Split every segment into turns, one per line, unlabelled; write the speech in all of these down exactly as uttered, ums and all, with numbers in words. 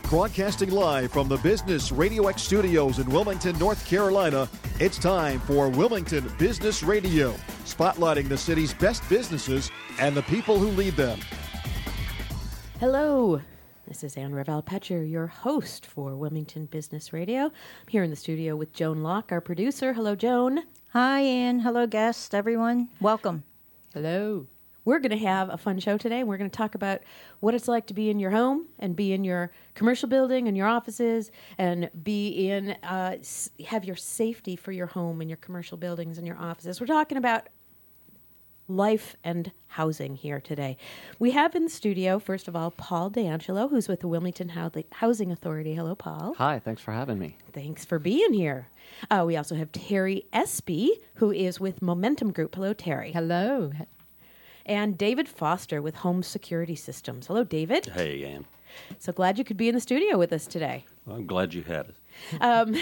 Broadcasting live from the Business Radio X studios in Wilmington, North Carolina, it's time for Wilmington Business Radio, spotlighting the city's best businesses and the people who lead them.
Hello, this is Ann Raval-Petcher, your host for Wilmington Business Radio. I'm here in the studio with Joan Locke, our producer. Hello, Joan.
Hi, Ann. Hello, guests, everyone. Welcome.
Hello. We're going to have a fun show today. We're going to talk about what it's like to be in your home and be in your commercial building and your offices and be in, uh, have your safety for your home and your commercial buildings and your offices. We're talking about life and housing here today. We have in the studio, first of all, Paul D'Angelo, who's with the Wilmington Housing Authority. Hello, Paul.
Hi, thanks for having me.
Thanks for being here. Uh, we also have Terry Espy, who is with Momentum Group. Hello, Terry.
Hello.
And David Foster with Home Security Systems. Hello, David.
Hey, Ann.
So glad you could be in the studio with us today.
Well, I'm glad you had it.
Um,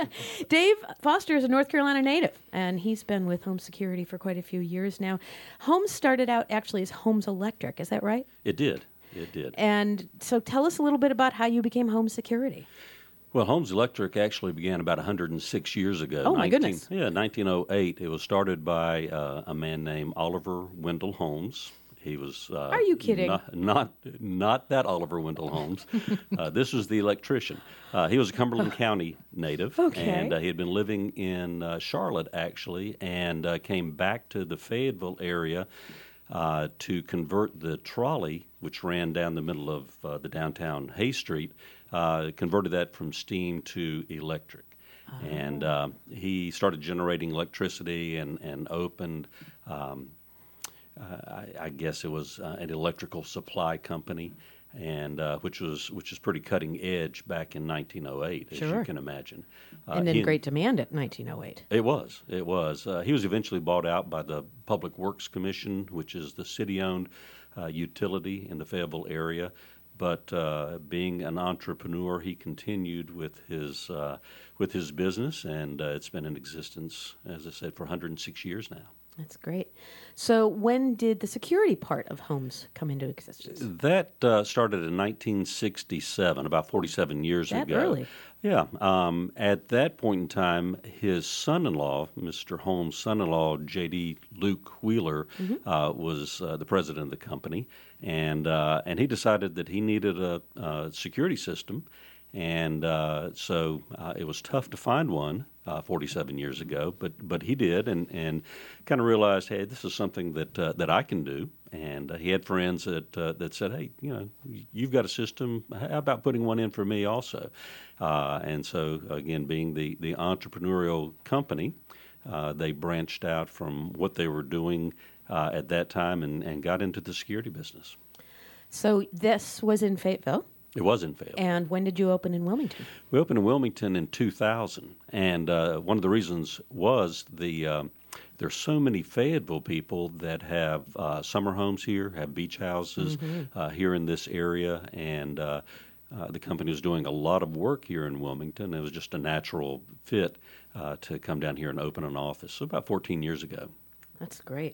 Dave Foster is a North Carolina native, and he's been with Home Security for quite a few years now. Homes started out actually as Homes Electric, is that right?
It did. It did.
And so tell us a little bit about how you became Home Security.
Well, Homes Electric actually began about one hundred six years ago.
Oh, my goodness.
Yeah, nineteen oh eight. It was started by uh, a man named Oliver Wendell Holmes. He was... Uh,
Are you kidding?
Not, not, not that Oliver Wendell Holmes. uh, this was the electrician. Uh, he was a Cumberland County native.
Okay.
And uh, he had been living in uh, Charlotte, actually, and uh, came back to the Fayetteville area uh, to convert the trolley, which ran down the middle of uh, the downtown Hay Street, uh, converted that from steam to electric. Oh. And uh, he started generating electricity and, and opened... Um, Uh, I, I guess it was uh, an electrical supply company, and uh, which was which is pretty cutting edge back in nineteen oh eight, as
sure.
you can imagine. Uh,
and in
he,
great demand at nineteen oh eight.
It was. It was. Uh, he was eventually bought out by the Public Works Commission, which is the city-owned uh, utility in the Fayetteville area. But uh, being an entrepreneur, he continued with his uh, with his business, and uh, it's been in existence, as I said, for one hundred six years now.
That's great. So when did the security part of homes come into existence?
That uh, started in nineteen sixty-seven, about forty-seven years
that
ago.
That early?
Yeah. Um, at that point in time, his son-in-law, Mister Holmes' son-in-law, J D. Luke Wheeler, mm-hmm. uh, was uh, the president of the company, and uh, and he decided that he needed a, a security system, and uh, so uh, it was tough to find one. Uh, forty-seven years ago, but but he did, and, and kind of realized, hey, this is something that uh, that I can do. And uh, he had friends that uh, that said, hey, you know, you've got a system. How about putting one in for me also? Uh, and so again, being the the entrepreneurial company, uh, they branched out from what they were doing uh, at that time and, and got into the security business.
So this was in Fayetteville.
It was in Fayetteville.
And when did you open in Wilmington?
We opened in Wilmington in two thousand, and uh, one of the reasons was the um, there's so many Fayetteville people that have uh, summer homes here, have beach houses mm-hmm. uh, here in this area, and uh, uh, the company was doing a lot of work here in Wilmington. It was just a natural fit uh, to come down here and open an office. So about fourteen years ago.
That's great.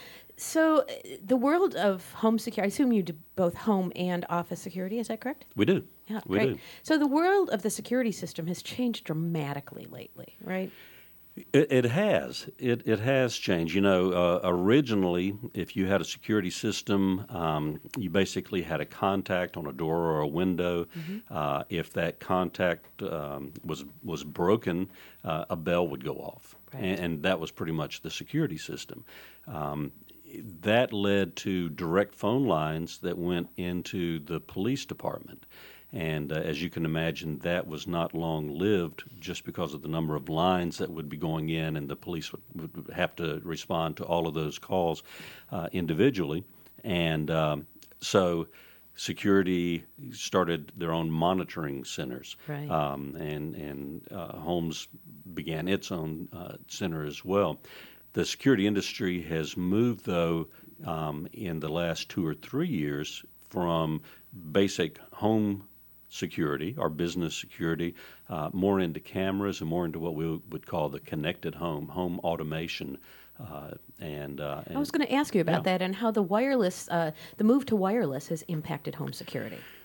So uh, the world of home security, I assume you do both home and office security, is that correct?
We do.
Yeah,
we
great.
do.
So the world of the security system has changed dramatically lately, right?
It, it has. It it has changed. You know, uh, originally, if you had a security system, um, you basically had a contact on a door or a window. Mm-hmm. Uh, if that contact um, was was broken, uh, a bell would go off,
right.
and, and that was pretty much the security system. Um, that led to direct phone lines that went into the police department. And uh, as you can imagine, that was not long-lived just because of the number of lines that would be going in, and the police would, would have to respond to all of those calls uh, individually. And um, so security started their own monitoring centers.
Right.
Um, and and uh, Holmes began its own uh, center as well. The security industry has moved, though, um, in the last two or three years from basic home security, our business security, uh, more into cameras and more into what we would call the connected home, home automation. Uh, and, uh, and
I was going to ask you about
yeah.
that and how the wireless, uh, the move to wireless has impacted home security.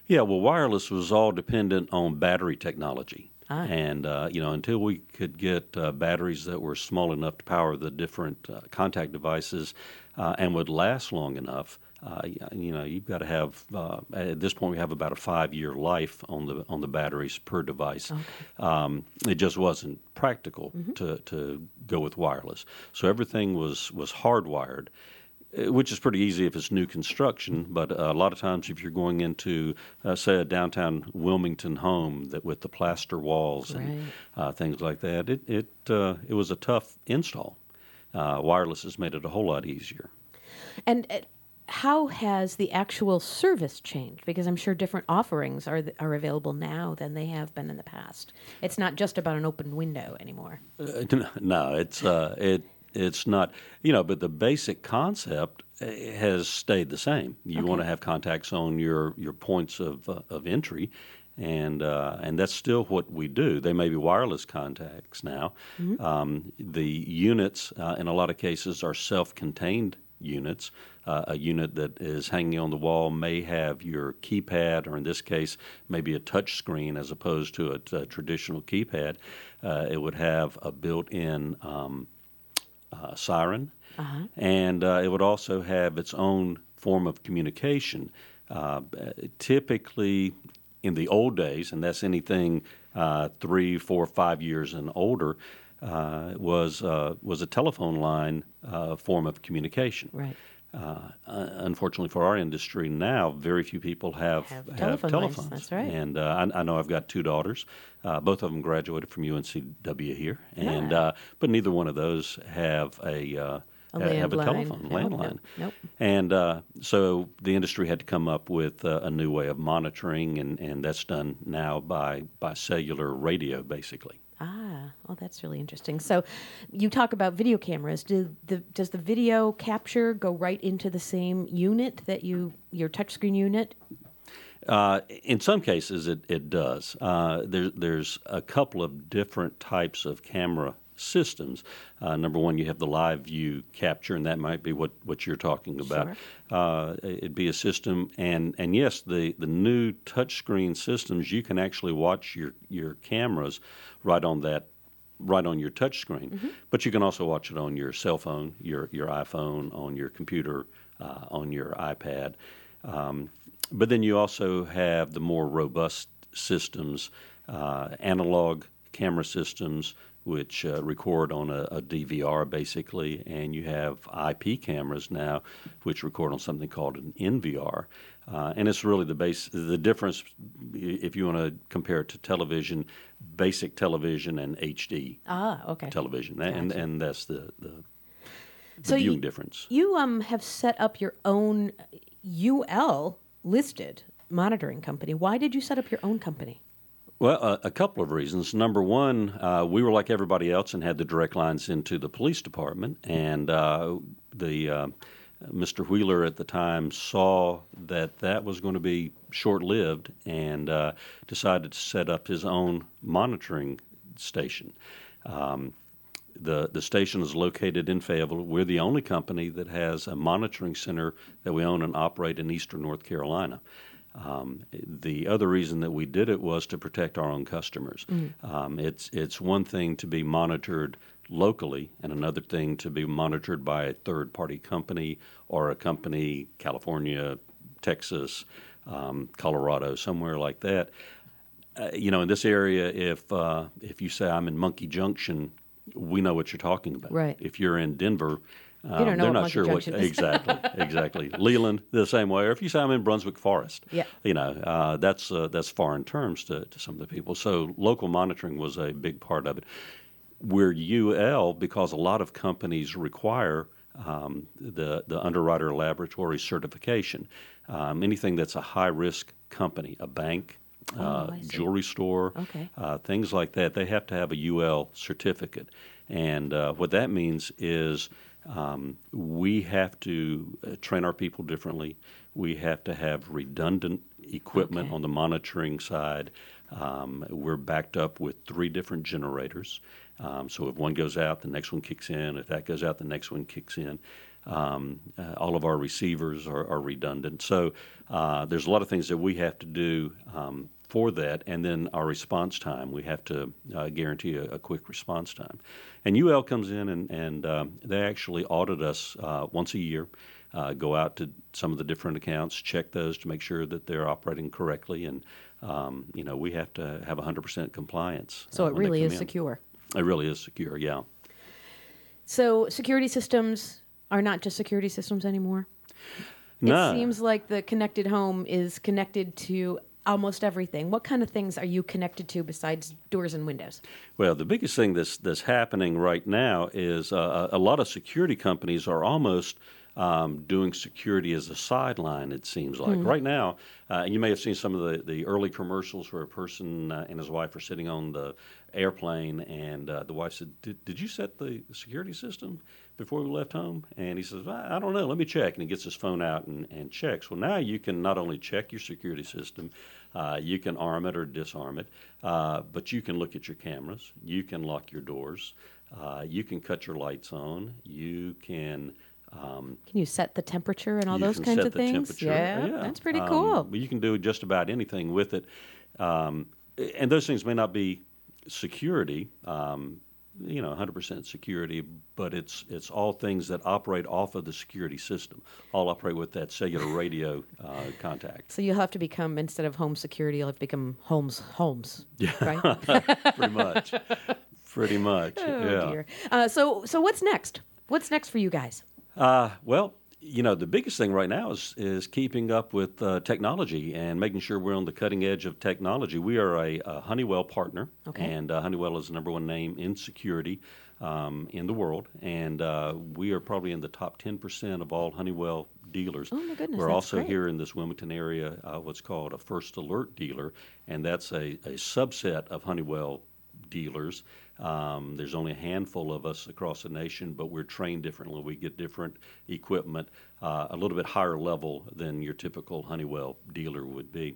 Yeah, well, wireless was all dependent on battery technology.
Ah.
And, uh, you know, until we could get uh, batteries that were small enough to power the different uh, contact devices uh, and would last long enough, uh, you know, you've got to have, uh, at this point, we have about a five-year life on the on the batteries per device.
Okay.
Um, it just wasn't practical
Mm-hmm.
to, to go with wireless. So everything was, was hardwired, which is pretty easy if it's new construction, but uh, a lot of times if you're going into, uh, say, a downtown Wilmington home that with the plaster walls and
Right.
uh, things like that, it it uh, it was a tough install. Uh, wireless has made it a whole lot easier.
And uh, how has the actual service changed? Because I'm sure different offerings are th- are available now than they have been in the past. It's not just about an open window anymore.
Uh, no, it's uh, it. It's not, you know, but the basic concept uh, has stayed the same. You
Okay.
want to have contacts on your, your points of uh, of entry, and uh, and that's still what we do. They may be wireless contacts now.
Mm-hmm.
Um, the units, uh, in a lot of cases, are self-contained units. Uh, a unit that is hanging on the wall may have your keypad, or in this case, maybe a touch screen as opposed to a, a traditional keypad. Uh, it would have a built-in um, Uh, siren,
Uh-huh.
and uh, it would also have its own form of communication. Uh, typically, in the old days, and that's anything uh, three, four, five years and older, uh, was uh, was a telephone line uh, form of communication.
Right.
Uh, unfortunately for our industry now, very few people have,
Have
have
telephone lines,
telephones.
that's right.
And uh, I, I know I've got two daughters. Uh, both of them graduated from U N C W here, and
Yeah.
uh, but neither one of those have a uh,
A
ha- have a
landline.
telephone
Nope,
landline.
nope, nope.
And uh, so the industry had to come up with uh, a new way of monitoring, and, and that's done now by by cellular radio, basically.
Ah, well, that's really interesting. So, you talk about video cameras. Do the does the video capture go right into the same unit that you your touchscreen unit?
Uh, in some cases, it it does. Uh, there, there's a couple of different types of camera systems. Uh, number one, you have the live view capture, and that might be what, what you're talking about.
Sure.
Uh, it'd be a system, and, and yes, the, the new touchscreen systems, you can actually watch your, your cameras right on that, right on your touchscreen. Mm-hmm. But you can also watch it on your cell phone, your your iPhone, on your computer, uh, on your iPad. Um, but then you also have the more robust systems, uh, analog camera systems, which uh, record on a, a D V R basically, and you have I P cameras now, which record on something called an N V R. Uh, and it's really the base, the difference, if you want to compare it to television, basic television and H D
Ah, okay.
television, and
Gotcha.
and that's the the, the
So
viewing
you,
difference.
You um have set up your own U L listed monitoring company. Why did you set up your own company?
Well, uh, a couple of reasons. Number one, uh, we were like everybody else and had the direct lines into the police department, and uh, the uh, Mister Wheeler at the time saw that that was going to be short-lived and uh, decided to set up his own monitoring station. Um, the the station is located in Fayetteville. We're the only company that has a monitoring center that we own and operate in eastern North Carolina. Um, the other reason that we did it was to protect our own customers. Mm. Um, it's it's one thing to be monitored locally, and another thing to be monitored by a third-party company or a company, California, Texas, um, Colorado, somewhere like that. Uh, you know, in this area, if uh, if you say I'm in Monkey Junction, we know what you're talking about.
Right.
If you're in Denver,
You don't know
Um, they're
what
not
Monkey
sure
Junction
what
is.
exactly, exactly. Leland, the same way. Or if you say I'm in Brunswick Forest,
Yeah.
you know, uh, that's uh, that's foreign terms to, to some of the people. So local monitoring was a big part of it. We're U L because a lot of companies require um, the the underwriter laboratory certification. Um, anything that's a high risk company, a bank,
Oh,
uh,
I see.
jewelry store,
Okay.
uh, things like that, they have to have a U L certificate. And uh, what that means is um, we have to uh, train our people differently. We have to have redundant equipment
Okay.
on the monitoring side. Um, we're backed up with three different generators. Um, so if one goes out, the next one kicks in. If that goes out, the next one kicks in. Um, uh, all of our receivers are, are redundant. So uh, there's a lot of things that we have to do um, for that, and then our response time. We have to uh, guarantee a, a quick response time. And U L comes in and, and um, they actually audit us uh, once a year, uh, go out to some of the different accounts, check those to make sure that they're operating correctly, and um, you know, we have to have one hundred percent compliance.
So
uh,
it
when they
really
come
is
in.
secure.
It really is secure, yeah.
So security systems are not just security systems anymore?
No.
It seems like the connected home is connected to almost everything. What kind of things are you connected to besides doors and windows?
Well, the biggest thing that's that's happening right now is uh, a lot of security companies are almost um, doing security as a sideline, it seems like.
Mm-hmm.
Right now, uh, you may have seen some of the, the early commercials where a person uh, and his wife are sitting on the airplane, and uh, the wife said, did, did you set the security system before we left home? And he says, I, I don't know, let me check. And he gets his phone out and, and checks. Well, now you can not only check your security system, uh, you can arm it or disarm it, uh, but you can look at your cameras, you can lock your doors, uh, you can cut your lights on, you can... Um,
can you set the temperature and all
you
those
can
kinds
set
of
the
things?
temperature.
Yeah,
yeah,
that's pretty
um,
cool.
You can do just about anything with it. Um, and those things may not be security, um, you know, one hundred percent security, but it's it's all things that operate off of the security system, all operate with that cellular radio uh, contact.
So you'll have to become, instead of home security, you'll have to become Holmes Holmes,
Yeah,
right?
pretty much. Pretty much,
Oh,
yeah.
dear. Uh, so, so what's next? What's next for you guys?
Uh, well, you know, the biggest thing right now is is keeping up with uh, technology and making sure we're on the cutting edge of technology. We are a, a Honeywell partner,
Okay.
and uh, Honeywell is the number one name in security um, in the world, and uh, we are probably in the top ten percent of all Honeywell dealers.
Oh, my goodness,
We're
that's
also
great.
here in this Wilmington area uh, what's called a First Alert dealer, and that's a, a subset of Honeywell dealers. Um, there's only a handful of us across the nation, but we're trained differently. We get different equipment, uh, a little bit higher level than your typical Honeywell dealer would be.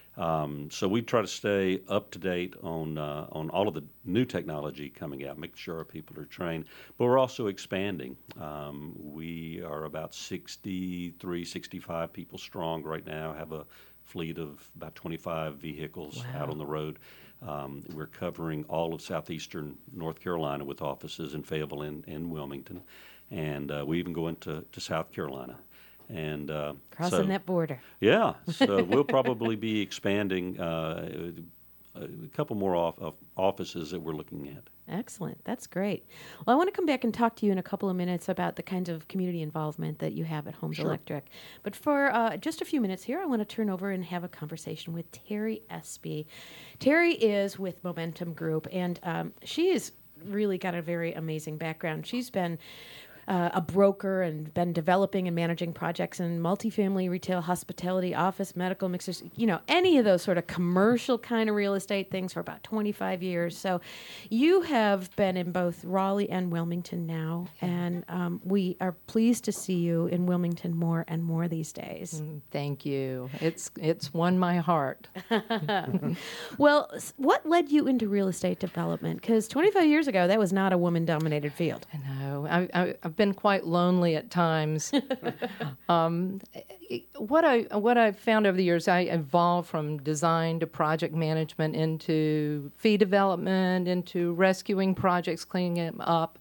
Um, so we try to stay up to date on uh, on all of the new technology coming out, making sure our people are trained. But we're also expanding. Um, we are about sixty-three, sixty-five people strong right now, have a fleet of about twenty-five vehicles
Wow.
out on the road. Um, we're covering all of southeastern North Carolina with offices in Fayetteville and, and Wilmington. And uh, we even go into to South Carolina. And uh,
Crossing
so,
that border.
Yeah, so we'll probably be expanding uh, a couple more off, of offices that we're looking at.
Excellent. That's great. Well, I want to come back and talk to you in a couple of minutes about the kinds of community involvement that you have at Holmes
Sure.
Electric. But for uh, just a few minutes here, I want to turn over and have a conversation with Terry Espy. Terry is with Momentum Group, and um, she has really got a very amazing background. She's been Uh, a broker and been developing and managing projects in multifamily, retail, hospitality, office, medical, mixers, you know, any of those sort of commercial kind of real estate things for about twenty-five years. So you have been in both Raleigh and Wilmington now, and um, we are pleased to see you in Wilmington more and more these days.
Thank you. It's it's won my heart.
Well, s- what led you into real estate development? Because twenty-five years ago, that was not a woman-dominated field.
I know. I, I, I've been quite lonely at times. um, what I what I've found over the years, I evolved from design to project management into fee development, into rescuing projects, cleaning them up.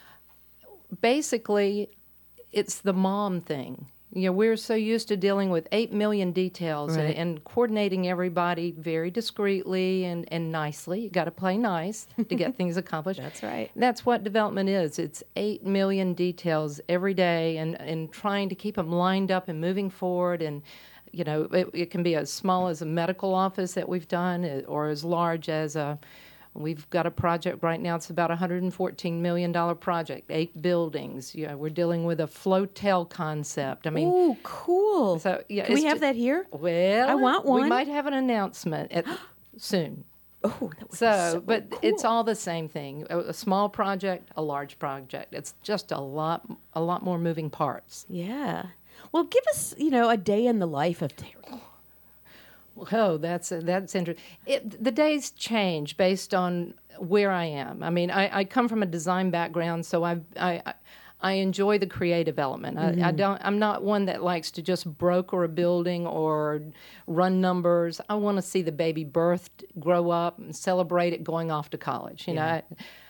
Basically, it's the mom thing. You know, we're so used to dealing with eight million details
Right.
and, and coordinating everybody very discreetly and, and nicely. You got to play nice to get things accomplished.
That's right.
That's what development is. It's eight million details every day, and, and trying to keep them lined up and moving forward. And, you know, it, it can be as small as a medical office that we've done, uh, or as large as a. We've got a project right now. It's about a one hundred fourteen million dollars project, eight buildings. You know, we're dealing with a flotel concept. I mean,
Ooh, cool.
so yeah,
Can we
it's
have
ju-
that here?
Well,
I want
We
one.
might have an announcement at, soon.
Oh, that would be
So,
so
but
cool.
it's all the same thing. A, a small project, a large project. It's just a lot, a lot more moving parts.
Yeah. Well, give us, you know, a day in the life of Terry.
Oh, that's that's interesting. It, the days change based on where I am. I mean, I, I come from a design background, so I've, I, I I enjoy the creative element. Mm-hmm. I, I don't. I'm not one that likes to just broker a building or run numbers. I want to see the baby birthed, grow up, and celebrate it going off to college. You yeah. know. I,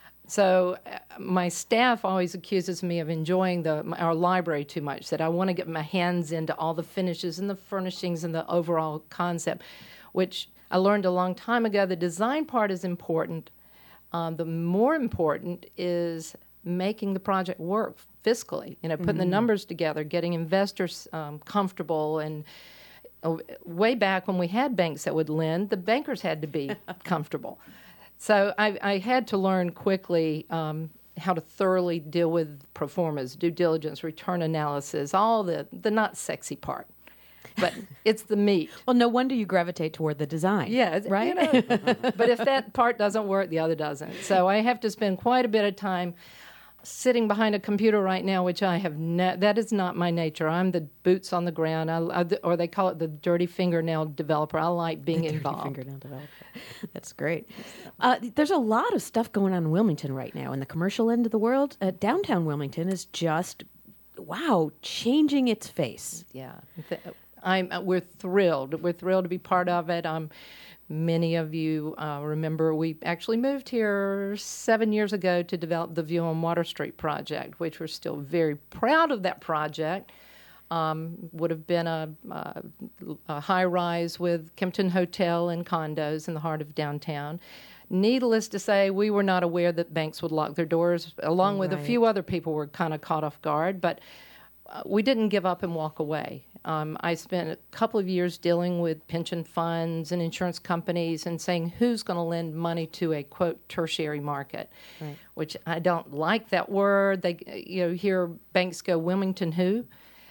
So uh, my staff always accuses me of enjoying the our library too much, that I want to get my hands into all the finishes and the furnishings and the overall concept, which I learned a long time ago. The design part is important. Um, the more important is making the project work fiscally, you know, putting mm-hmm. the numbers together, getting investors um, comfortable. And uh, way back when we had banks that would lend, the bankers had to be comfortable. So I, I had to learn quickly um, how to thoroughly deal with pro formas, due diligence, return analysis, all the, the not sexy part. But it's the meat.
Well, no wonder you gravitate toward the design.
Yeah,
right?
You know, but if that part doesn't work, the other doesn't. So I have to spend quite a bit of time sitting behind a computer right now, which I have ne- that is not my nature. I'm the boots on the ground, I, I, or they call it the dirty fingernail developer. I like being
the
involved.
Dirty fingernail developer. That's great. Uh, there's a lot of stuff going on in Wilmington right now. In the commercial end of the world, uh, downtown Wilmington is just, wow, changing its face.
Yeah. I'm, uh, we're thrilled. We're thrilled to be part of it. Um, many of you uh, remember we actually moved here seven years ago to develop the View on Water Street project, which we're still very proud of that project. Um, would have been a, a, a high-rise with Kempton Hotel and condos in the heart of downtown. Needless to say, we were not aware that banks would lock their doors, along with right. a few other people were kind of caught off guard, but uh, we didn't give up and walk away. Um, I spent a couple of years dealing with pension funds and insurance companies and saying who's going to lend money to a, quote, tertiary market, right. which I don't like that word. They, you know, hear banks go, Wilmington who?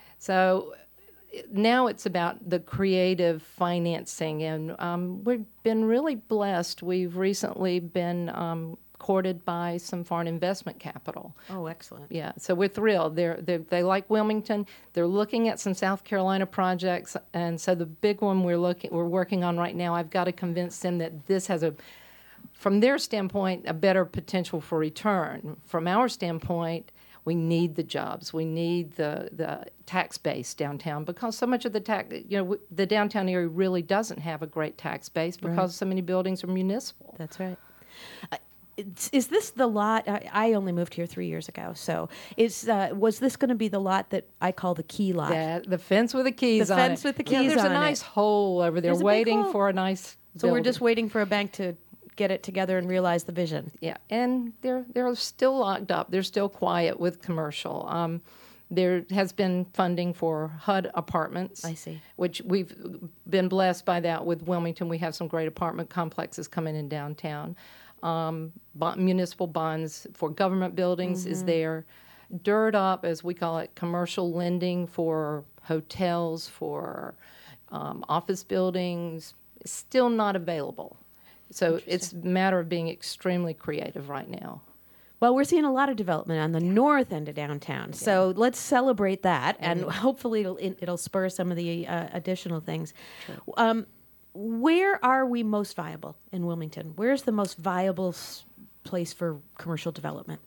So now it's about the creative financing, and um, we've been really blessed. We've recently been um, courted by some foreign investment capital.
Oh, excellent.
Yeah, so we're thrilled. They're, they're, they like Wilmington. They're looking at some South Carolina projects, and so the big one we're looking we're working on right now, I've got to convince them that this has a, from their standpoint, a better potential for return. From our standpoint, we need the jobs. We need the, the tax base downtown, because so much of the tax, you know, w- the downtown area really doesn't have a great tax base because right. so many buildings are municipal.
That's right. Uh, is this the lot? I, I only moved here three years ago, so is uh, was this going to be the lot that I call the key lot?
That, the fence with the keys
the
on
fence
it.
with the keys
yeah, there's
on
a nice
it.
hole over there
There's
waiting for a nice.
So
building.
we're just waiting for a bank to get it together and realize the vision.
Yeah, and they're they're still locked up. They're still quiet with commercial. Um, there has been funding for H U D apartments.
I see.
Which we've been blessed by that with Wilmington. We have some great apartment complexes coming in downtown. Um, bond, municipal bonds for government buildings mm-hmm. is there. Dirt up, as we call it, commercial lending for hotels, for um, office buildings, is still not available. So it's a matter of being extremely creative right now.
Well, we're seeing a lot of development on the north end of downtown, so yeah. let's celebrate that, and mm-hmm. hopefully it'll it'll spur some of the uh, additional things. Sure. Um, where are we most viable in Wilmington? Where's the most viable s- place for commercial development?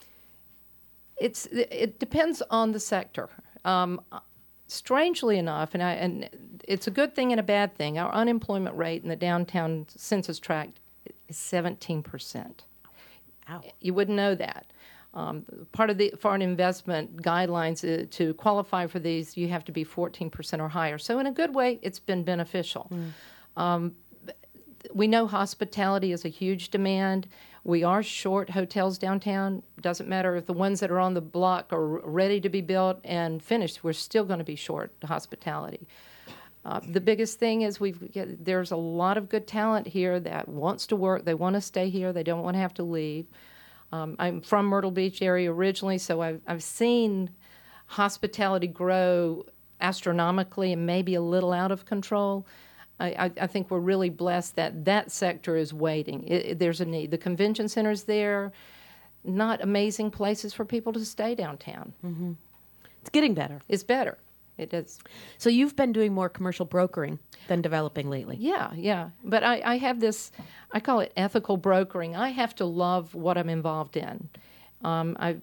It's it depends on the sector. Um, strangely enough, and I and it's a good thing and a bad thing. Our unemployment rate in the downtown census tract is seventeen percent.
Ow.
You wouldn't know that. Um, part of the foreign investment guidelines uh, to qualify for these, you have to be fourteen percent or higher. So in a good way, it's been beneficial. Mm. Um, we know hospitality is a huge demand. We are short hotels downtown. Doesn't matter if the ones that are on the block are ready to be built and finished, we're still going to be short hospitality. Uh, the biggest thing is we've there's a lot of good talent here that wants to work. They want to stay here. They don't want to have to leave. Um, I'm from Myrtle Beach area originally, so I've, I've seen hospitality grow astronomically and maybe a little out of control. I, I, I think we're really blessed that that sector is waiting. It, it, there's a need. The convention center's there, not amazing places for people to stay downtown.
Mm-hmm. It's getting better.
It's better. It is.
So you've been doing more commercial brokering than developing lately.
Yeah, yeah. But I, I have this, I call it ethical brokering. I have to love what I'm involved in. Um, I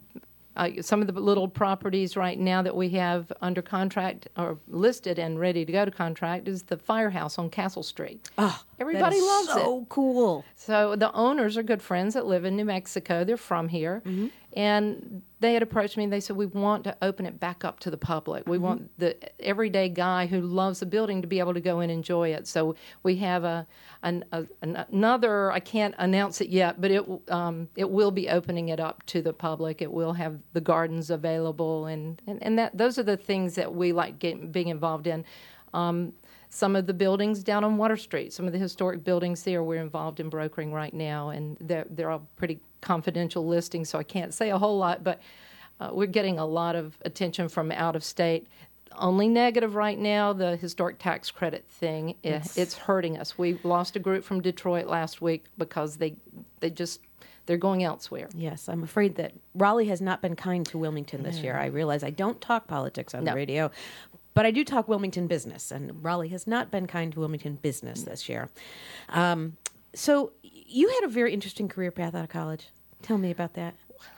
uh, some of the little properties right now that we have under contract or listed and ready to go to contract is the Firehouse on Castle Street.
Oh,
Everybody
that is
loves it.
so cool.
So the owners are good friends that live in New Mexico. They're from here. Mm-hmm. And they had approached me and they said, we want to open it back up to the public. We mm-hmm. want the everyday guy who loves the building to be able to go and enjoy it. So we have a, an, a an, another, I can't announce it yet, but it um, it will be opening it up to the public. It will have the gardens available. And, and, and that those are the things that we like get, being involved in. Um, Some of the buildings down on Water Street, some of the historic buildings there, we're involved in brokering right now, and they're, they're all pretty confidential listings, so I can't say a whole lot, but uh, we're getting a lot of attention from out of state. Only negative right now, the historic tax credit thing, it's, it's hurting us. We lost a group from Detroit last week because they they just, they're going elsewhere.
Yes, I'm afraid that Raleigh has not been kind to Wilmington this year. I realize I don't talk politics on
No.
the radio, but I do talk Wilmington business, and Raleigh has not been kind to Wilmington business this year. Um, so you had a very interesting career path out of college. Tell me about that.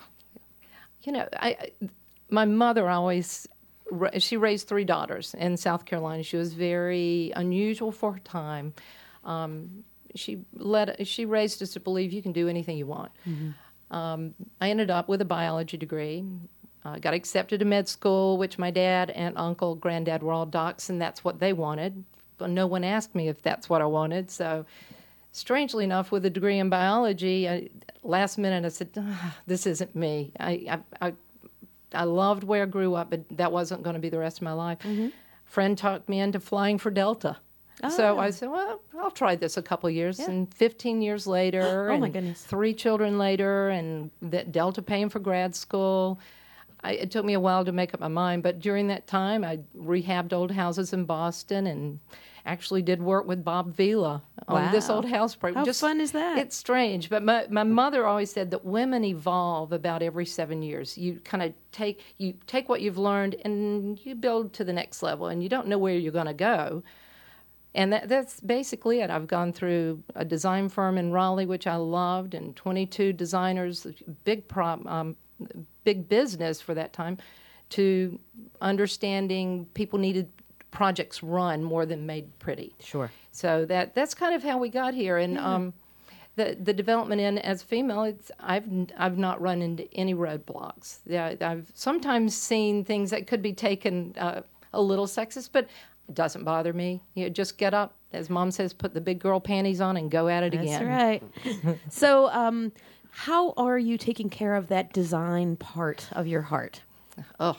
You know, I, I my mother always, she raised three daughters in South Carolina. She was very unusual for her time. Um, she let she raised us to believe you can do anything you want. Mm-hmm. Um, I ended up with a biology degree. Uh, got accepted to med school, which my dad and uncle, granddad were all docs, and that's what they wanted. But no one asked me if that's what I wanted. So, strangely enough, with a degree in biology, I, last minute I said, ah, "This isn't me." I, I I I loved where I grew up, but that wasn't going to be the rest of my life. Mm-hmm. Friend talked me into flying for Delta. Oh. So I said, well, I'll try this a couple of years. Yeah. And fifteen years later,
oh
and
my goodness,
three children later, and that Delta paying for grad school. I, it took me a while to make up my mind, but during that time, I rehabbed old houses in Boston and actually did work with Bob Vila on
wow.
this old house project.
How
Just,
fun is that?
It's strange, but my, my mother always said that women evolve about every seven years. You kind of take you take what you've learned and you build to the next level, and you don't know where you're going to go. And that, that's basically it. I've gone through a design firm in Raleigh, which I loved, and twenty-two designers, big prop. Um, big business for that time, to understanding people needed projects run more than made pretty.
Sure.
So that that's kind of how we got here. And yeah. um, the the development in as a female, it's I've I've not run into any roadblocks. Yeah, I've sometimes seen things that could be taken uh, a little sexist, but it doesn't bother me. You just get up, as Mom says, put the big girl panties on and go at it
that's
again.
That's right. so. Um, How are you taking care of that design part of your heart?
Oh,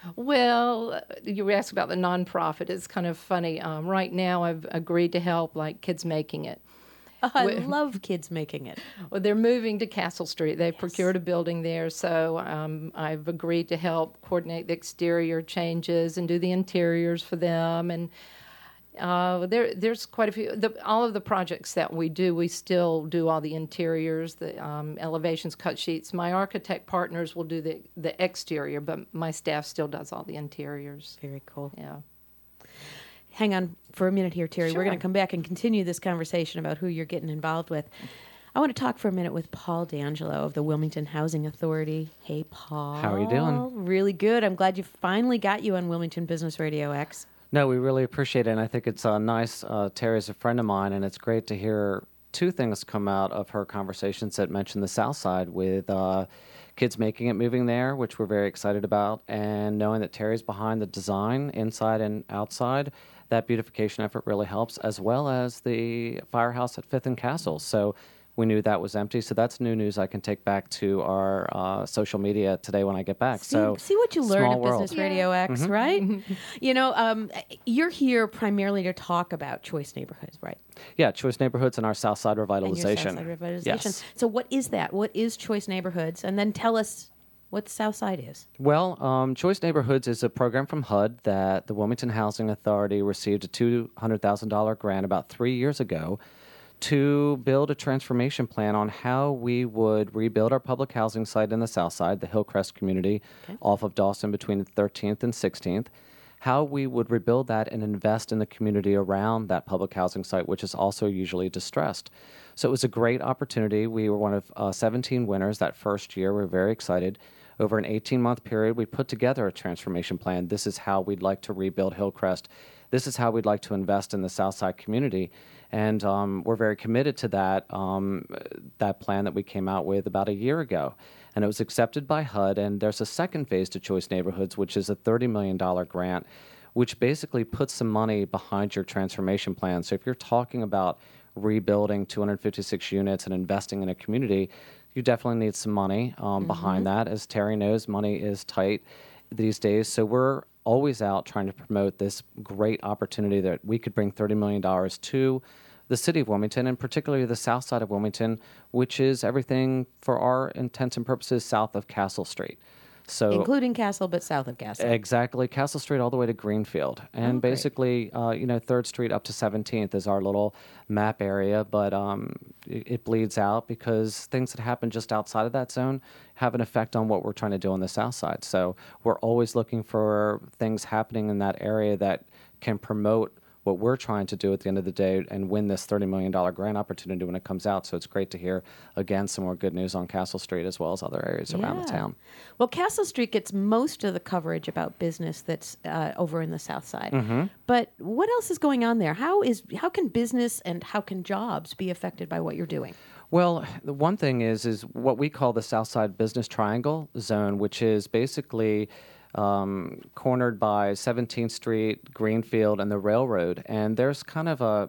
well, you asked about the nonprofit. It's kind of funny. Um, right now, I've agreed to help, like, Kids Making It.
Oh, I we, love Kids Making It.
Well, they're moving to Castle Street. They've
yes.
procured a building there, so um, I've agreed to help coordinate the exterior changes and do the interiors for them. And Uh, there, there's quite a few. The, all of the projects that we do, we still do all the interiors, the um, elevations, cut sheets. My architect partners will do the the exterior, but my staff still does all the interiors.
Very cool.
Yeah.
Hang on for a minute here, Terry.
Sure.
We're going to come back and continue this conversation about who you're getting involved with. I want to talk for a minute with Paul D'Angelo of the Wilmington Housing Authority. Hey, Paul.
How are you doing?
Really good. I'm glad you finally got you on Wilmington Business Radio X.
No, we really appreciate it, and I think it's uh, nice. Uh, Terry's a friend of mine, and it's great to hear two things come out of her conversations that mentioned the South Side with uh, Kids Making It moving there, which we're very excited about, and knowing that Terry's behind the design, inside and outside. That beautification effort really helps, as well as the firehouse at Fifth and Castle. So we knew that was empty, so that's new news I can take back to our uh, social media today when I get back.
See,
so
see what you learn at
world.
Business Radio
yeah.
X,
mm-hmm.
right? You know, um, you're here primarily to talk about Choice Neighborhoods, right?
Yeah, Choice Neighborhoods and our South Side revitalization.
And your South Side revitalization.
Yes.
So what is that? What is Choice Neighborhoods? And then tell us what the South Side is.
Well, um, Choice Neighborhoods is a program from H U D that the Wilmington Housing Authority received a two hundred thousand dollars grant about three years ago to build a transformation plan on how we would rebuild our public housing site in the South Side, the Hillcrest community, okay. off of Dawson between thirteenth and sixteenth, how we would rebuild that and invest in the community around that public housing site, which is also usually distressed. So it was a great opportunity. We were one of uh, seventeen winners that first year. We were very excited. over an eighteen-month period, we put together a transformation plan. This is how we'd like to rebuild Hillcrest. This is how we'd like to invest in the Southside community. And um, we're very committed to that, um, that plan that we came out with about a year ago. And it was accepted by H U D. And there's a second phase to Choice Neighborhoods, which is a thirty million dollars grant, which basically puts some money behind your transformation plan. So if you're talking about rebuilding two hundred fifty-six units and investing in a community, you definitely need some money um, mm-hmm. behind that. As Terry knows, money is tight these days. So we're always out trying to promote this great opportunity that we could bring thirty million dollars to the city of Wilmington, and particularly the south side of Wilmington, which is everything, for our intents and purposes, south of Castle Street. So,
including Castle, but south of Castle.
Exactly. Castle Street all the way to Greenfield. And
oh,
basically, uh, you know, third Street up to seventeenth is our little map area, but um, it, it bleeds out because things that happen just outside of that zone have an effect on what we're trying to do on the south side. So we're always looking for things happening in that area that can promote what we're trying to do at the end of the day and win this thirty million dollars grant opportunity when it comes out. So it's great to hear, again, some more good news on Castle Street as well as other areas
yeah.
around the town.
Well, Castle Street gets most of the coverage about business that's uh, over in the south side.
Mm-hmm.
But what else is going on there? How is how can business and how can jobs be affected by what you're doing?
Well, the one thing is is what we call the Southside Business Triangle Zone, which is basically Um, cornered by seventeenth Street, Greenfield, and the railroad. And there's kind of a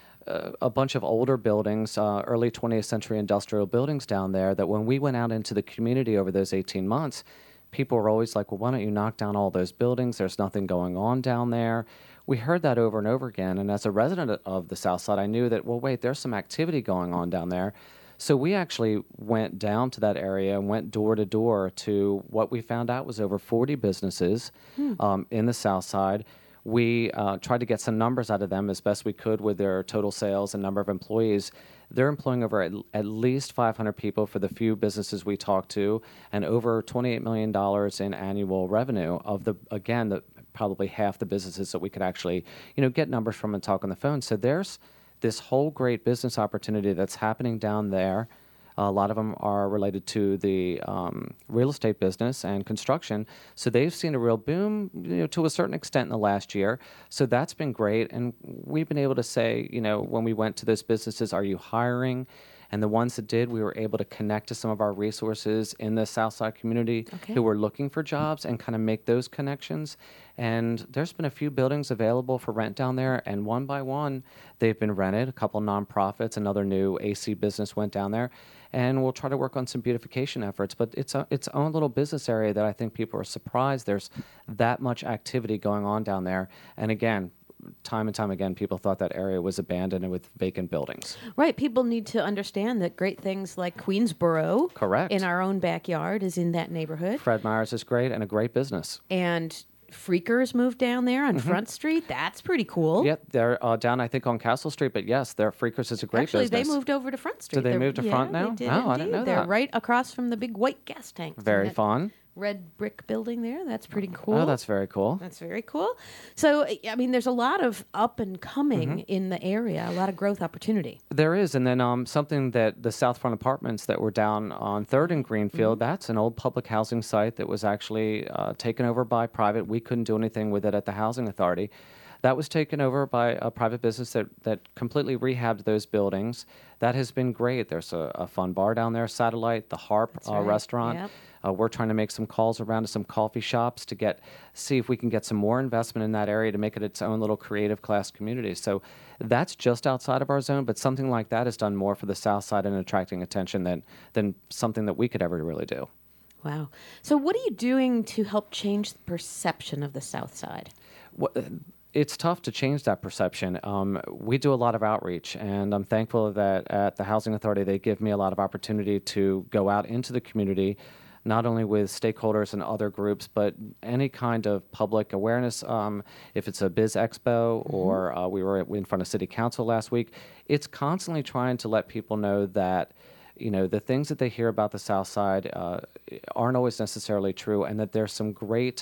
a bunch of older buildings, uh, early twentieth century industrial buildings down there that when we went out into the community over those eighteen months, people were always like, well, why don't you knock down all those buildings? There's nothing going on down there. We heard that over and over again. And as a resident of the South Side, I knew that, well, wait, there's some activity going on down there. So we actually went down to that area and went door to door to what we found out was over forty businesses hmm. um, in the South Side. We uh, tried to get some numbers out of them as best we could with their total sales and number of employees. They're employing over at, at least five hundred people for the few businesses we talked to, and over twenty-eight million dollars in annual revenue of the, again, the, probably half the businesses that we could actually, you know, get numbers from and talk on the phone. So there's this whole great business opportunity that's happening down there. A lot of them are related to the um, real estate business and construction. So they've seen a real boom, you know, to a certain extent in the last year. So that's been great. And we've been able to say, you know, when we went to those businesses, are you hiring? And the ones that did, we were able to connect to some of our resources in the Southside community
okay.
who were looking for jobs and kind of make those connections. And there's been a few buildings available for rent down there, and one by one, they've been rented. A couple nonprofits, another new A C business went down there, and we'll try to work on some beautification efforts. But it's a, its own little business area that I think people are surprised there's that much activity going on down there. And again, time and time again, people thought that area was abandoned and with vacant buildings.
Right. People need to understand that great things like Queensboro,
correct,
in our own backyard, is in that neighborhood.
Fred Meyer's is great and a great business.
And Freakers moved down there on mm-hmm. Front Street. That's pretty cool.
Yep, they're uh, down, I think, on Castle Street. But yes, their Freakers is a great
Actually,
business.
they moved over to Front Street.
Did they
They're,
move to
yeah,
Front now?
They did
oh,
indeed.
I didn't know
They're
that.
right across from the big white gas tanks.
Very fun.
Red brick building there. That's pretty cool.
Oh, that's very cool.
That's very cool. So, I mean, there's a lot of up and coming
mm-hmm.
in the area, a lot of growth opportunity.
There is. And then um, something that the South Front Apartments that were down on third and Greenfield, mm-hmm. that's an old public housing site that was actually uh, taken over by private. We couldn't do anything with it at the Housing Authority. That was taken over by a private business that, that completely rehabbed those buildings. That has been great. There's a, a fun bar down there, Satellite, the Harp uh,
right.
restaurant.
Yep.
Uh, we're trying to make some calls around to some coffee shops to get see if we can get some more investment in that area to make it its own little creative class community. So that's just outside of our zone, but something like that has done more for the South Side in attracting attention than than something that we could ever really do.
Wow. So what are you doing to help change the perception of the South Side?
What, It's tough to change that perception. Um, we do a lot of outreach, and I'm thankful that at the Housing Authority they give me a lot of opportunity to go out into the community, not only with stakeholders and other groups, but any kind of public awareness. Um, if it's a Biz Expo mm-hmm. or uh, we were in front of City Council last week, it's constantly trying to let people know that, you know, the things that they hear about the South Side uh, aren't always necessarily true, and that there's some great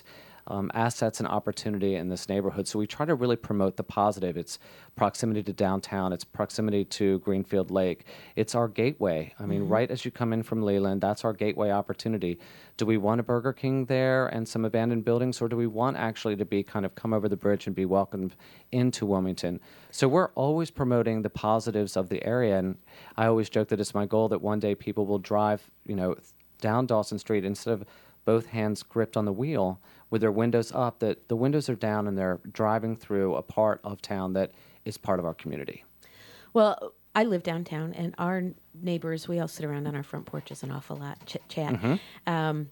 um, assets and opportunity in this neighborhood. So we try to really promote the positive. It's proximity to downtown. It's proximity to Greenfield Lake. It's our gateway. I mean, mm-hmm. right as you come in from Leland, that's our gateway opportunity. Do we want a Burger King there and some abandoned buildings, or do we want actually to be kind of come over the bridge and be welcomed into Wilmington? So we're always promoting the positives of the area, and I always joke that it's my goal that one day people will drive, you know, down Dawson Street instead of both hands gripped on the wheel with their windows up, that the windows are down and they're driving through a part of town that is part of our community.
Well, I live downtown, and our neighbors, we all sit around on our front porches an awful lot, chit chat. Mm-hmm. Um,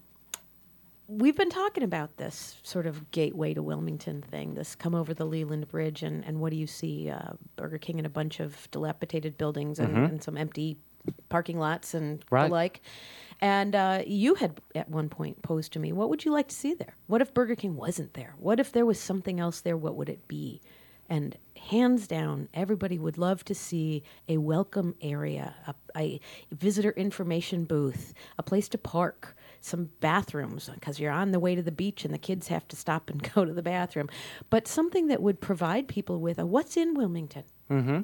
we've been talking about this sort of gateway to Wilmington thing, this come over the Leland Bridge, and, and what do you see? Uh, Burger King and a bunch of dilapidated buildings and, mm-hmm. and some empty parking lots and
right.
the like. And uh, you had at one point posed to me, what would you like to see there? What if Burger King wasn't there? What if there was something else there? What would it be? And hands down, everybody would love to see a welcome area, a, a visitor information booth, a place to park, some bathrooms, because you're on the way to the beach and the kids have to stop and go to the bathroom. But something that would provide people with a what's in Wilmington.
Mm-hmm.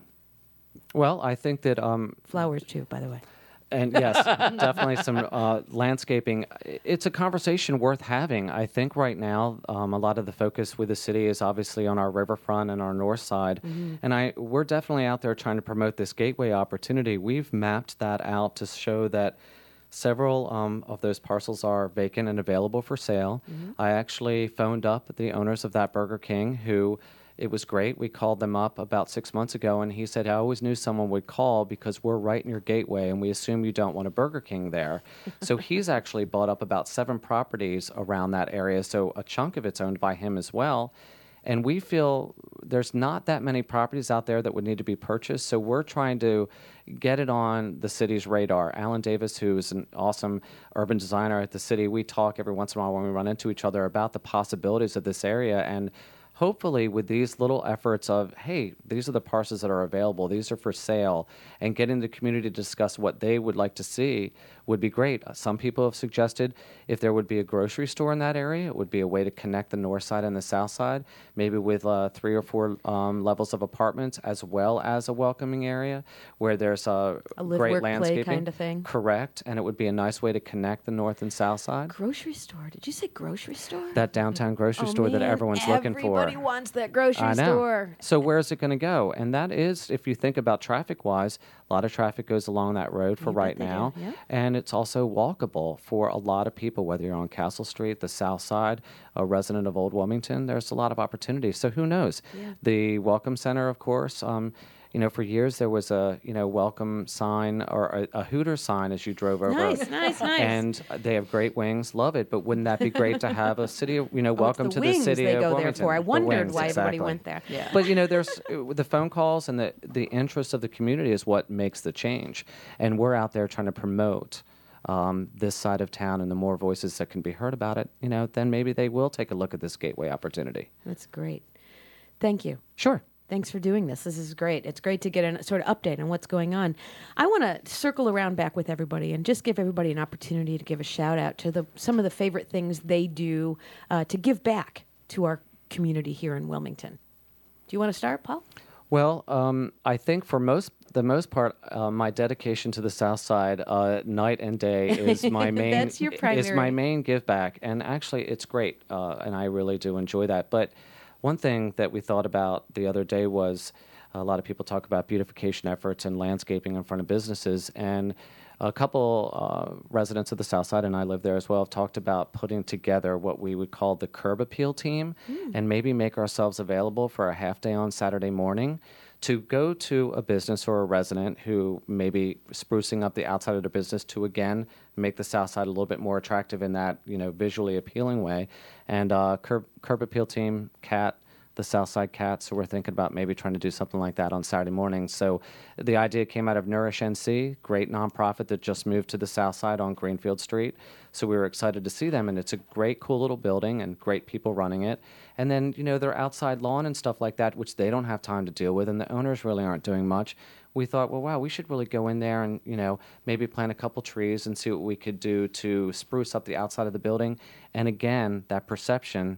Well, I think that... Um,
Flowers, too, by the way.
And yes, definitely some uh, landscaping. It's a conversation worth having. I think right now um, a lot of the focus with the city is obviously on our riverfront and our north side. Mm-hmm. And I we're definitely out there trying to promote this gateway opportunity. We've mapped that out to show that several um, of those parcels are vacant and available for sale. Mm-hmm. I actually phoned up the owners of that Burger King who... It was great. We called them up about six months ago, and he said, I always knew someone would call because we're right in your gateway, and we assume you don't want a Burger King there. So he's actually bought up about seven properties around that area, so a chunk of it's owned by him as well. And we feel there's not that many properties out there that would need to be purchased, so we're trying to get it on the city's radar. Alan Davis, who is an awesome urban designer at the city, we talk every once in a while when we run into each other about the possibilities of this area, and hopefully with these little efforts of, hey, these are the parcels that are available, these are for sale, and getting the community to discuss what they would like to see would be great. Uh, some people have suggested if there would be a grocery store in that area, it would be a way to connect the north side and the south side, maybe with uh, three or four um, levels of apartments, as well as a welcoming area where there's a,
a live,
great
work,
landscaping.
Play kind of thing.
Correct, and it would be a nice way to connect the north and south side.
Grocery store? Did you say grocery store?
That downtown grocery
oh,
store
man.
that everyone's
Everybody
looking for.
Everybody wants that grocery
I know.
store.
So where's it going to go? And that is, if you think about traffic-wise, a lot of traffic goes along that road for
You
right
bet they
now.
do, yeah.
And it's also walkable for a lot of people, whether you're on Castle Street, the south side, a resident of Old Wilmington. There's a lot of opportunities. So who knows?
Yeah.
The Welcome Center, of course, um, you know, for years there was a, you know, welcome sign or a, a Hooter sign as you drove over.
Nice, nice, nice.
And they have great wings. Love it. But wouldn't that be great to have a city, of, you know,
Oh,
welcome
it's the
to
wings
the city
they
of
go
Wilmington.
there for. I
The
wondered
wings,
why
exactly.
everybody went there. Yeah.
But, you know, there's uh, the phone calls and the, the interest of the community is what makes the change. And we're out there trying to promote um, this side of town, and the more voices that can be heard about it, you know, then maybe they will take a look at this gateway opportunity.
That's great. Thank you.
Sure.
Thanks for doing this. This is great. It's great to get a sort of update on what's going on. I want to circle around back with everybody and just give everybody an opportunity to give a shout out to the some of the favorite things they do uh, to give back to our community here in Wilmington. Do you want to start, Paul?
Well, um, I think for most the most part, uh, my dedication to the South Side, uh, night and day, is my main.
That's your
is
primary.
my main give back, and actually, it's great, uh, and I really do enjoy that. But one thing that we thought about the other day was a lot of people talk about beautification efforts and landscaping in front of businesses, and a couple uh, residents of the South Side, and I live there as well, have talked about putting together what we would call the Curb Appeal team, mm. and maybe make ourselves available for a half day on Saturday morning to go to a business or a resident who may be sprucing up the outside of their business to, again, make the South Side a little bit more attractive in that, you know, visually appealing way. And uh, Curb, Curb Appeal team, Cat, the South Side Cats, so we're thinking about maybe trying to do something like that on Saturday mornings. So the idea came out of Nourish N C, great nonprofit that just moved to the South Side on Greenfield Street. So we were excited to see them, and it's a great, cool little building and great people running it. And then, you know, their outside lawn and stuff like that, which they don't have time to deal with, and the owners really aren't doing much. We thought, well, wow, we should really go in there and, you know, maybe plant a couple trees and see what we could do to spruce up the outside of the building. And again, that perception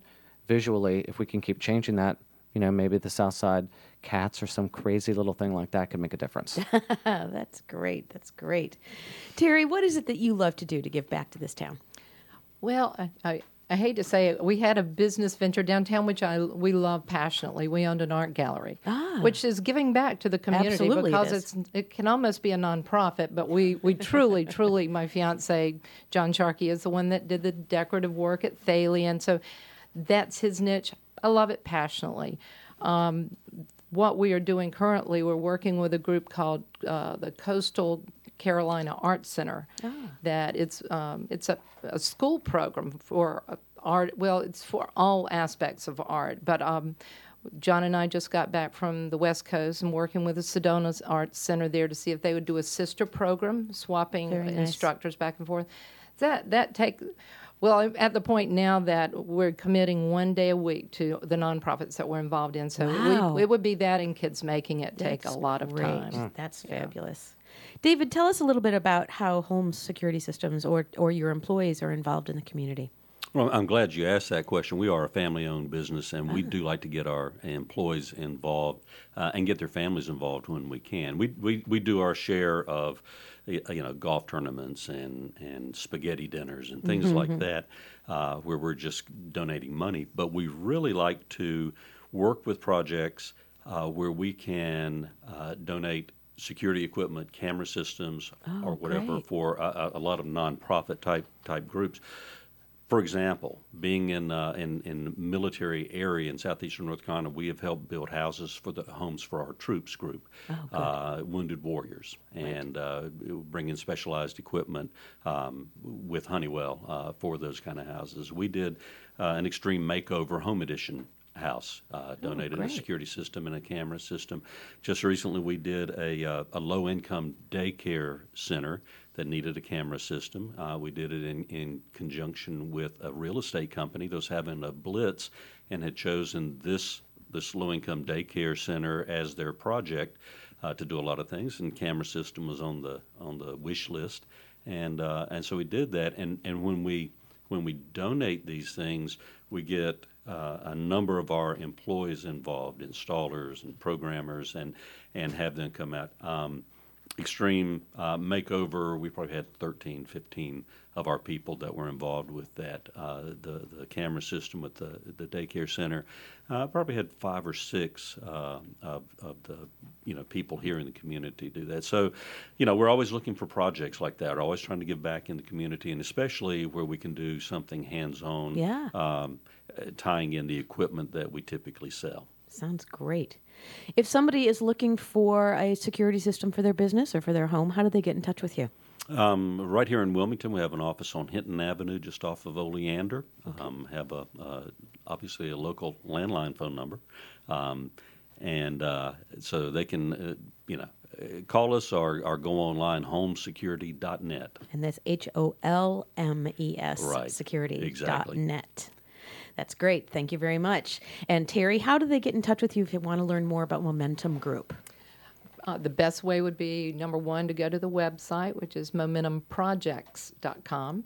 visually, if we can keep changing that, you know, maybe the South Side cats or some crazy little thing like that could make a difference.
That's great. That's great. Terry, what is it that you love to do to give back to this town?
Well, I, I, I hate to say it, we had a business venture downtown, which I we love passionately. We owned an art gallery,
Ah.
which is giving back to the community
Absolutely it
because
is.
it's it can almost be a nonprofit, but we, we truly, truly, my fiance, John Sharkey, is the one that did the decorative work at Thalian, so that's his niche. I love it passionately. Um, what we are doing currently, we're working with a group called uh, the Coastal Carolina Art Center.
Ah.
That it's um, it's a, a school program for art. Well, it's for all aspects of art. But um, John and I just got back from the West Coast and working with the Sedona Arts Center there to see if they would do a sister program, swapping
Very nice.
instructors back and forth. That that take. Well, at the point now that we're committing one day a week to the nonprofits that we're involved in, so
Wow.
we, it would be that and kids making it take
That's
a lot of
great.
time.
That's fabulous. David, tell us a little bit about how Home Security Systems or, or your employees are involved in the community.
Well, I'm glad you asked that question. We are a family-owned business, and we do like to get our employees involved uh, and get their families involved when we can. We we, we do our share of, you know, golf tournaments and, and spaghetti dinners and things like that, uh, where we're just donating money. But we really like to work with projects uh, where we can uh, donate security equipment, camera systems,
Oh,
or whatever
great.
for a, a lot of nonprofit type type groups. For example, being in uh, in in military area in southeastern North Carolina, we have helped build houses for the homes for our troops group,
Oh,
uh, wounded warriors, and uh, bring in specialized equipment um, with Honeywell uh, for those kind of houses. We did uh, an extreme makeover home edition house, uh, donated a
great.
security system and a camera system. Just recently, we did a, uh, a low-income daycare center that needed a camera system. Uh, we did it in, in conjunction with a real estate company that was having a blitz and had chosen this this low-income daycare center as their project uh, to do a lot of things. And camera system was on the on the wish list, and uh, and so we did that. And and when we when we donate these things, we get uh, a number of our employees involved, installers and programmers, and and have them come out. Um, extreme uh, makeover, we probably had thirteen, fifteen of our people that were involved with that. Uh, the the camera system with the the daycare center, uh, probably had five or six uh, of, of the you know people here in the community do that. So, you know, we're always looking for projects like that. We're always trying to give back in the community, and especially where we can do something hands-on,
Yeah.
um, tying in the equipment that we typically sell.
Sounds great. If somebody is looking for a security system for their business or for their home, how do they get in touch with you?
Um, right here in Wilmington, we have an office on Hinton Avenue, just off of Oleander. Okay. Um, have a uh, obviously a local landline phone number, um, and uh, so they can uh, you know call us or, or go online home security dot net.
And that's H O L M E S
Right.
security
Exactly.
dot net. That's great. Thank you very much. And Terry, how do they get in touch with you if they want to learn more about Momentum Group?
Uh, the best way would be, number one, to go to the website, which is momentum projects dot com.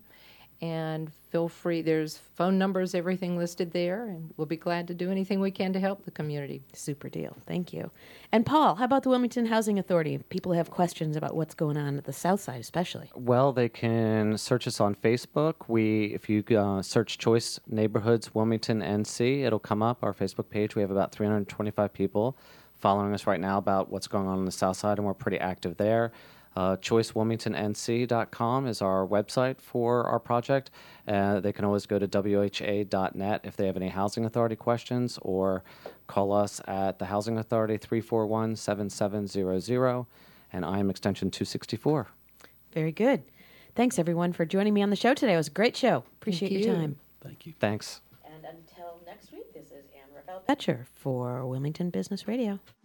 And feel free, there's phone numbers, everything listed there, and we'll be glad to do anything we can to help the community.
Super deal. Thank you. And Paul, how about the Wilmington Housing Authority? People have questions about what's going on at the south side especially.
Well, they can search us on Facebook. We, if you uh, search Choice Neighborhoods Wilmington N C, it'll come up, our Facebook page. We have about three hundred twenty-five people following us right now about what's going on on the south side, and we're pretty active there. Uh, choice wilmington n c dot com is our website for our project. Uh, they can always go to w h a dot net if they have any housing authority questions, or call us at the Housing Authority three four one, seven seven zero zero, and I am extension two sixty-four.
Very good. Thanks, everyone, for joining me on the show today. It was a great show. Appreciate
Thank
your
you.
time.
Thank you.
Thanks.
And until next week, this is Ann Ravel Betcher for Wilmington Business Radio.